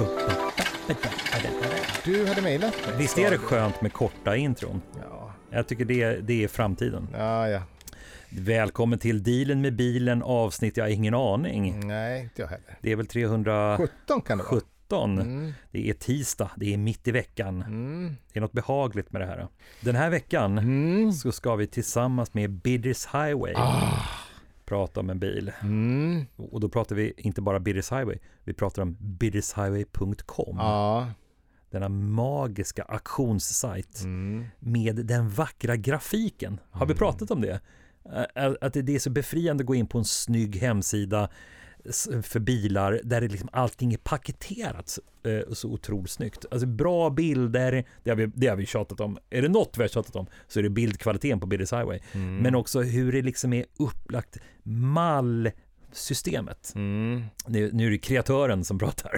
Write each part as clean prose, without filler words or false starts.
Du hade mejlat mig. Visst är det skönt med korta intron? Ja. Jag tycker det är framtiden. Ja. Välkommen till Dealen med bilen, avsnitt jag har ingen aning. Nej, inte jag heller. Det är väl 317 kan det vara. Det är tisdag, det är mitt i veckan. Det är något behagligt med det här. Den här veckan så ska vi tillsammans med Bidders Highway prata om en bil. Och då pratar vi inte bara Bidders Highway, vi pratar om biddershighway.com. Ja. Denna magiska auktionssajt med den vackra grafiken. Har vi pratat om det? Att det är så befriande att gå in på en snygg hemsida för bilar där det liksom allting är paketerat så otroligt snyggt. Alltså bra bilder, det har vi tjatat om. Är det något vi har tjatat om så är det bildkvaliteten på Bidders Highway. Men också hur det liksom är upplagt mallsystemet. Nu är det kreatören som pratar.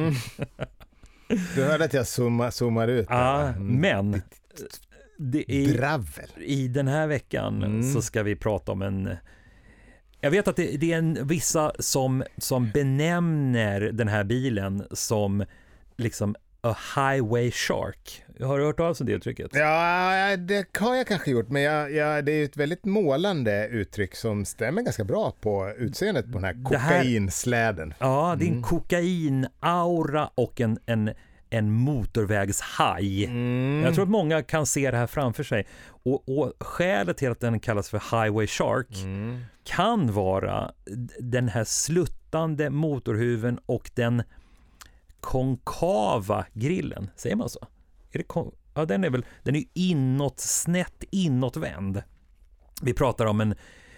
Du hörde att jag zoomar ut. Ja, men det är dravel. I den här veckan så ska vi prata om en... Jag vet att det är vissa som benämner den här bilen som liksom a highway shark. Har du hört av det uttrycket? Ja, det har jag kanske gjort, men det är ett väldigt målande uttryck som stämmer ganska bra på utseendet på den här kokainsläden. Ja, det är en kokainaura och en motorvägshaj. Jag tror att många kan se det här framför sig. Och skälet till att den kallas för Highway Shark kan vara den här sluttande motorhuven och den konkava grillen. Säger man så? Är det ja, den är snett inåtvänd. Vi pratar om en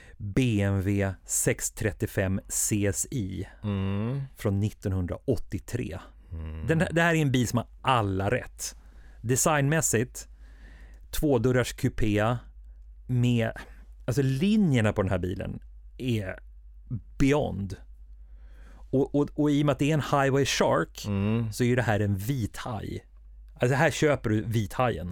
BMW 635 CSI från 1983. Det här är en bil som har alla rätt. Designmässigt, tvådörrars kupé med, alltså linjerna på den här bilen är beyond. Och i och med att det är en Highway Shark så är det här en vit haj. Alltså här köper du vithajen.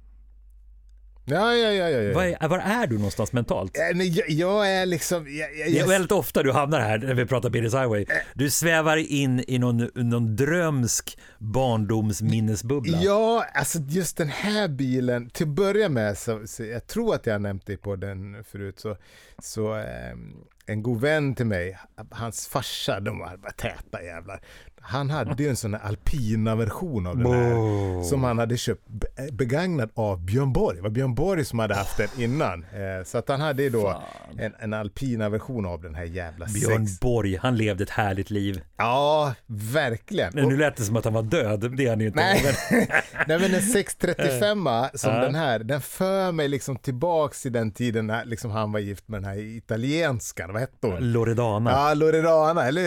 Ja. Var är du någonstans mentalt? Jag är liksom... Det är väldigt ofta du hamnar här när vi pratar Bidders Highway. Du svävar in i någon drömsk barndomsminnesbubbla. Ja, alltså just den här bilen, till att börja med, så jag tror att jag har nämnt det på den förut, så en god vän till mig, hans farsa, de var bara täta jävlar. Han hade ju en sån här alpina version av den här som han hade köpt begagnad av Björn Borg. Det var Björn Borg som hade haft den innan. Så att han hade då en alpina version av den här jävla Björn Borg, han levde ett härligt liv. Ja, verkligen. Men nu lät det som att han var död. Det är han ju inte. Nej, men en 635 som den här, den för mig liksom tillbaks i den tiden när liksom han var gift med den här italienskan. Vad hette hon? Loredana. Ja, Loredana, eller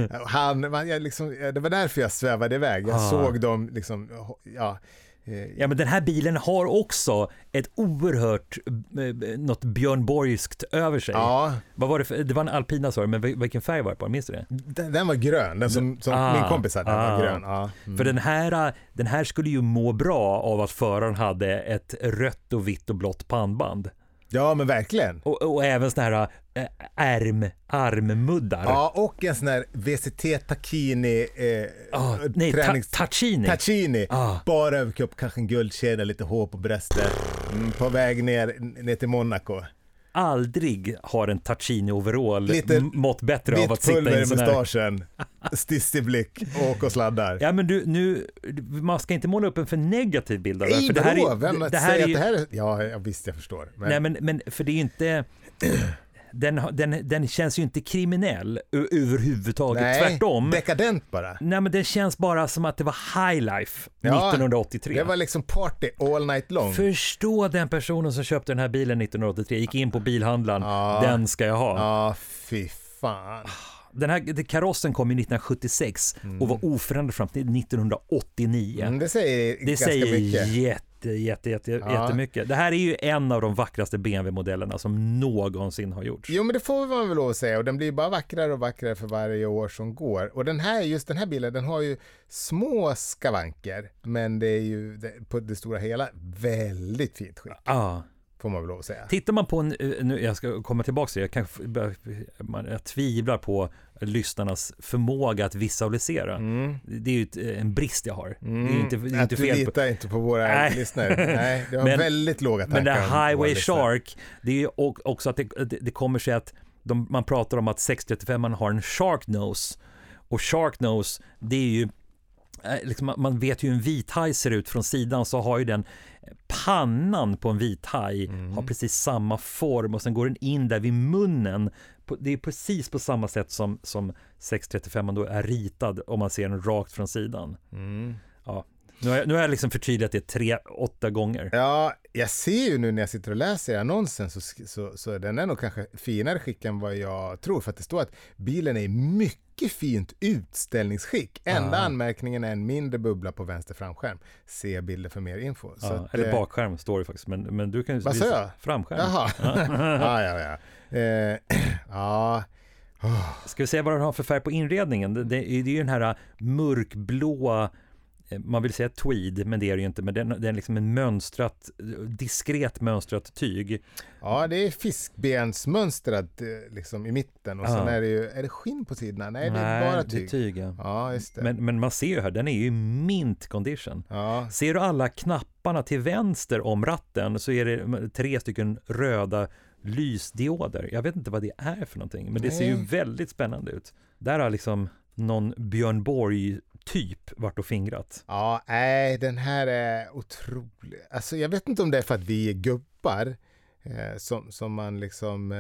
hur? Det var därför jag svävade iväg. Jag såg dem liksom, Ja, men den här bilen har också ett oerhört något Björn Borgskt över sig. Ja. Vad var det för, det var en alpina så, men vilken färg var det på? Minns du det? Den var grön, den som min kompis hade, den var grön. För den här skulle ju må bra av att föraren hade ett rött och vitt och blått pannband. Ja, men verkligen. Och även såna här armmuddar. Ja, och en sån här VCT Tacchini Tacchini. Bara överkropp, kanske en guldkedja, lite hår på bröstet, på väg ner till Monaco. Aldrig har en Tacchini overall mått bättre av att sitta i en sån här... mustaschen, stissig blick och sladdar. Ja, men man ska inte måla upp en för negativ bild av det. För det här är ja, visst, jag förstår. Men... Nej, men för det är ju inte... Den känns ju inte kriminell överhuvudtaget. Nej, tvärtom. Dekadent bara. Nej, men den känns bara som att det var high life 1983. Det var liksom party all night long. Förstå den personen som köpte den här bilen 1983. Gick in på bilhandlaren. Den ska jag ha. Ja, fy fan. Karossen kom ju 1976 och var oförändrad fram till 1989. Det säger mycket. Jättemycket. Det här är ju en av de vackraste BMW-modellerna som någonsin har gjorts. Jo, men det får man väl lov att säga. Och den blir bara vackrare och vackrare för varje år som går. Och den här bilen, den har ju små skavanker. Men det är ju på det stora hela väldigt fint skick. får man väl lov att säga. Tittar man på en, nu jag ska komma tillbaka till det, jag tvivlar på lyssnarnas förmåga att visualisera. Det är ju en brist jag har. Det är inte fel. Du litar inte på våra lyssnare. Nej, det har väldigt låga tankar. Men det Highway Shark, det är ju också att det kommer sig att man pratar om att 635 man har en shark nose. Och shark nose, det är ju liksom, man vet ju hur en vithaj ser ut från sidan, så har ju den pannan på en vithaj har precis samma form och sen går den in där vid munnen. Det är precis på samma sätt som 635 man då är ritad om man ser den rakt från sidan. Ja. Nu har jag liksom förtydligat det 3-8 gånger. Ja, jag ser ju nu när jag sitter och läser annonsen så den är nog kanske finare skick än vad jag tror, för att det står att bilen är i mycket fint utställningsskick. Enda anmärkningen är en mindre bubbla på vänster framskärm. Se bilder för mer info. Ja, så att, eller bakskärm står det faktiskt, men du kan ju visa jag? Framskärm. Jaha. Ja. Ja. Ska vi se vad den har för färg på inredningen? Det är ju den här mörkblåa, man vill säga tweed, men det är det ju inte, men det är liksom en diskret mönstrat tyg. Ja, det är fiskbensmönstrat liksom i mitten och sen är det skinn på sidorna? Nej, det är bara tyg. Det är tyg, ja. Ja, just det. Men man ser ju här, den är ju mint condition. Ja. Ser du alla knapparna till vänster om ratten så är det 3 stycken röda lysdioder. Jag vet inte vad det är för någonting, men det ser ju väldigt spännande ut. Där har liksom någon Björn Borg typ vart och fingrat. Ja, nej, den här är otrolig. Alltså jag vet inte om det är för att vi är gubbar som man liksom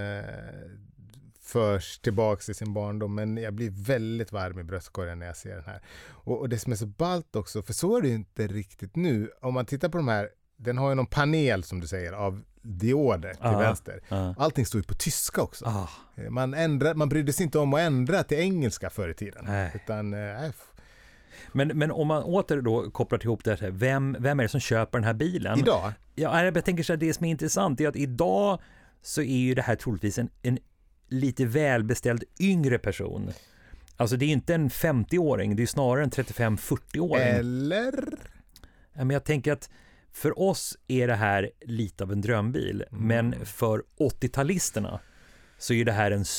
förs tillbaks i sin barndom, men jag blir väldigt varm i bröstkorgen när jag ser den här. Och det som är så ballt också, för så är det ju inte riktigt nu. Om man tittar på de här, den har ju någon panel som du säger av dioder till vänster. Allting står ju på tyska också. Man brydde sig inte om att ändra till engelska förr i tiden. Utan Men om man åter då kopplar ihop det här, vem är det som köper den här bilen? Idag? Ja, jag tänker så här, det som är intressant är att idag så är ju det här troligtvis en lite välbeställd yngre person. Alltså det är inte en 50-åring, det är snarare en 35-40-åring. Eller? Ja, men jag tänker att för oss är det här lite av en drömbil, men för 80-talisterna så är det här en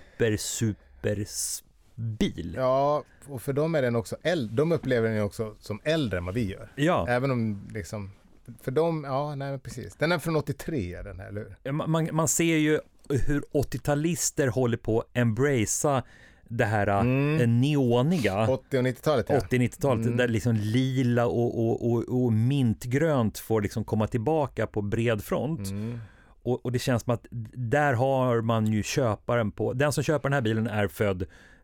super bil. Ja, och för dem är den också de upplever den också som äldre än vad vi gör. Ja. Även om liksom, för dem, men precis. Den är från 83 den här, eller? Man ser ju hur 80-talister håller på att embracea det här neoniga 80- och 90-talet, 80-90-talet där liksom lila och mintgrönt får liksom komma tillbaka på bred front. Och det känns som att där har man ju köparen på, den som köper den här bilen är född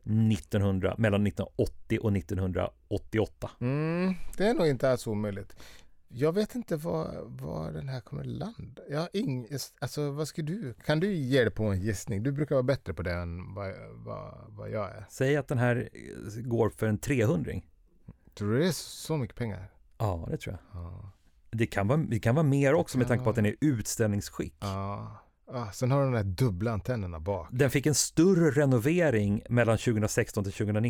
mellan 1980 och 1988. Det är nog inte alls omöjligt. Jag vet inte var den här kommer landa. Alltså, vad ska du? Kan du ge det på en gissning? Du brukar vara bättre på det än vad jag är. Säg att den här går för en 300. Tror du det är så mycket pengar? Ja, det tror jag. Ja. Det kan vara mer också med tanke på att den är utställningsskick. Ja. Sen har den där dubbla antennerna bak. Den fick en större renovering mellan 2016 till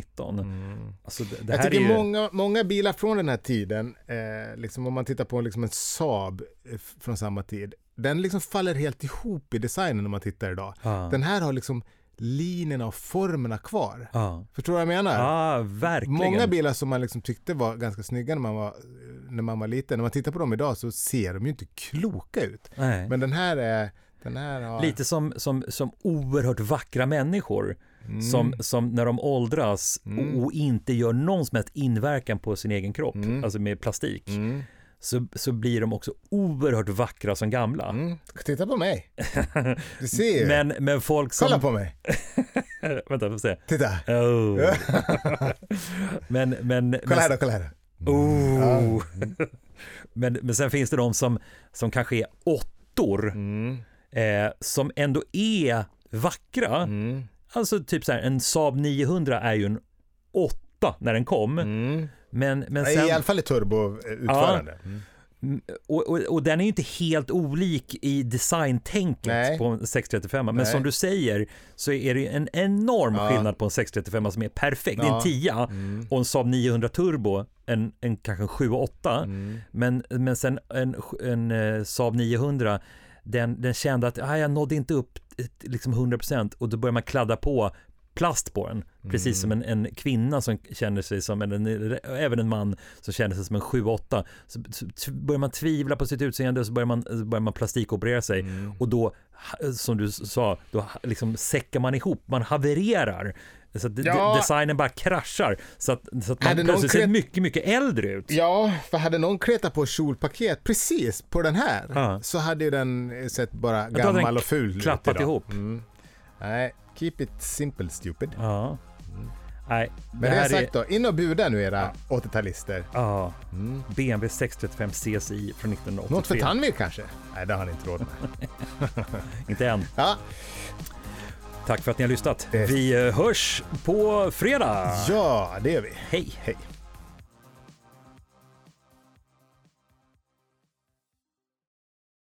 2019. Alltså jag tycker många bilar från den här tiden, liksom om man tittar på liksom en Saab från samma tid, den liksom faller helt ihop i designen om man tittar idag. Den här har liksom linjerna och formerna kvar. Förstår du vad jag menar? Ja, verkligen. Många bilar som man liksom tyckte var ganska snygga när man var liten, när man tittar på dem idag så ser de ju inte kloka ut. Nej. Men den här har... Lite som oerhört vackra människor som när de åldras och inte gör någon som helst inverkan på sin egen kropp, alltså med plastik, så blir de också oerhört vackra som gamla. Titta på mig. Du ser. Men folk som... Kolla på mig. Vänta, får se. Titta. Oh. men kolla här. Men sen finns det de som kanske är 8-or. Som ändå är vackra. Alltså typ så här, en Saab 900 är ju en 8 när den kom. Men sen, i alla fall i turbo-utförande. Och den är ju inte helt olik i designtänket på en 635. Men som du säger så är det en enorm skillnad på en 635 som är perfekt. Det är en 10 och en Saab 900 turbo en kanske en 7-8. Men sen en Saab 900 den kände att jag nådde inte upp liksom 100%, och då börjar man kladda på plast på den, precis som en kvinna som känner sig som även en man som känner sig som en 7-8, så börjar man tvivla på sitt utseende, och så börjar man plastikoperera sig, och då, som du sa, då liksom säckar man ihop, man havererar, så att designen bara kraschar, så att man plötsligt ser mycket, mycket äldre ut. Ja, för hade någon kretat på kjolpaket precis på den här, så hade ju den sett bara gammal och ful klappat ihop. Nej, keep it simple, stupid. Ja. Nej, men det är sagt då, in och buda nu era 80-talister. Ja, BMW 635 CSI från 1983. Något för Tanvir kanske? Nej, det har ni inte råd med. Inte än. Ja. Tack för att ni har lyssnat. Vi hörs på fredag. Ja, det gör vi. Hej.